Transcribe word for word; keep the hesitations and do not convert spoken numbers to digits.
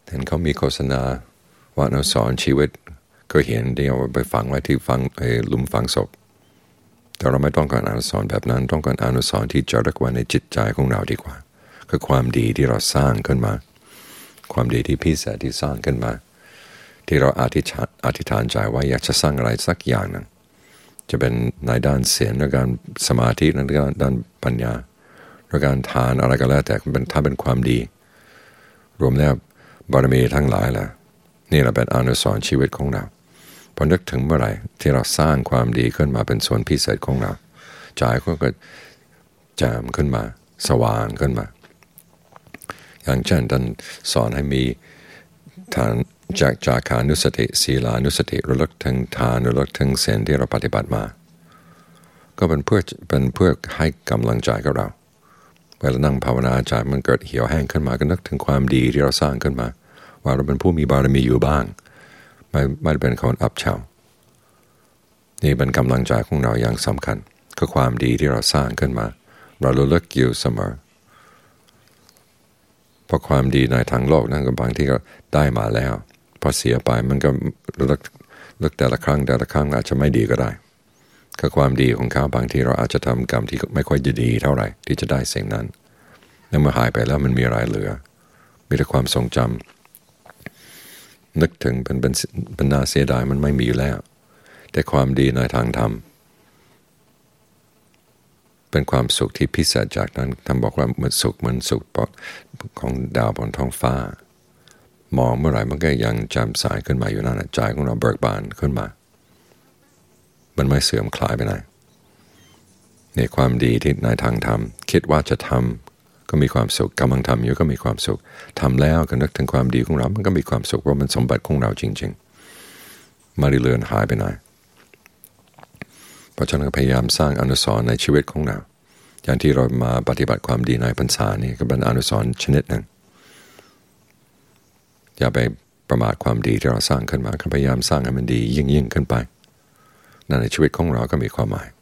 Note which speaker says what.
Speaker 1: เห็นเขามีโฆษณาว่าอนุสรณ์ชีวิตก็เห็นที่เอาไปฝังไว้ที่ฝังไอ้หลุมฝังศพแต่เราไม่ต้องการอนุสรณ์แบบนั้นต้องการอนุสรณ์ที่จารึกไว้ในจิตใจของเราดีกว่าคือความดีที่เราสร้างขึ้นมาความดีที่พิเศษที่สร้างขึ้นมาที่เราอธิษฐานอธิษฐานใจว่าอยากจะสร้างอะไรสักอย่างหนึ่งจะเป็นในด้านศีลในด้านสมาธิในด้านด้านปัญญาในการทานอะไรก็แล้วแต่เป็นถ้าเป็นความดีรวมแล้วบารมีทั้งหลายแหละนี่เราเป็นอนุสรณ์ชีวิตของเราพอนึกถึงเมื่อไหร่ที่เราสร้างความดีขึ้นมาเป็นส่วนพิเศษของเราใจก็เกิดแจ่มขึ้นมาสว่างขึ้นมาอย่างเช่นท่านสอนให้มีทานจากจาคานุสติศีลานุสติระลึกถึงทานระลึกถึงศีลที่เราปฏิบัติมาก็เป็นเพื่อเป็นเพื่อให้กำลังใจกับเราเวลานั่งภาวนาใจมันเกิดเหี่ยวแห้งขึ้นมาก็นึกถึงความดีที่เราสร้างขึ้นมาว่าเราเป็นผู้มีบารมีอยู่บ้างไม่ไม่เป็นคนอับเฉานี่เป็นกำลังใจของเราอย่างสำคัญคือความดีที่เราสร้างขึ้นมาเราระลึกอยู่เสมอเพราะความดีในทางโลกนั้นก็บางที่ก็ได้มาแล้วพอเสียไปมันก็ระลึกลึกแต่ละครั้งแต่ละครั้งอาจจะไม่ดีก็ได้คือความดีของเขาบางทีเราอาจจะทำกรรมที่ไม่ค่อยจะดีเท่าไหร่ที่จะได้สิ่งนั้นแล้วเมื่อหายไปแล้วมันมีอะไรเหลือมีแต่ความทรงจำนึกถึงเป็นเป็นเป็นน่าเสียดายมันไม่มีอยู่แล้วแต่ความดีในทางธรรมเป็นความสุขที่พิเศษจากนั้นท่านบอกว่าเหมือนสุขเหมือนสุขของดาวบนท้องฟ้ามองเมื่อไหร่มันก็ยังแจ่มใสขึ้นมาอยู่นั่นใจของเราเบิกบานขึ้นมามันไม่เสื่อมคลายไปไหนในความดีที่ในทางธรรมคิดว่าจะทำก็มีความสุขกำลังทำอยู่ก็มีความสุขทำแล้วก็นึกถึงความดีของเรามันก็มีความสุขเพราะมันสมบัติของเราจริงๆไม่ได้เลือนหายไปไหนเพราะฉะนั้นพยายามสร้างอนุสรณ์ในชีวิตของเราอย่างที่เรามาปฏิบัติความดีในพรรษานี่ก็เป็นอนุสรณ์ชนิดหนึ่งอย่าไปประมาทความดีที่เราสร้างขึ้นมาพยายามสร้างให้มันดียิ่งยิ่งขึ้นไปนั่นในชีวิตของเราก็มีความหมาย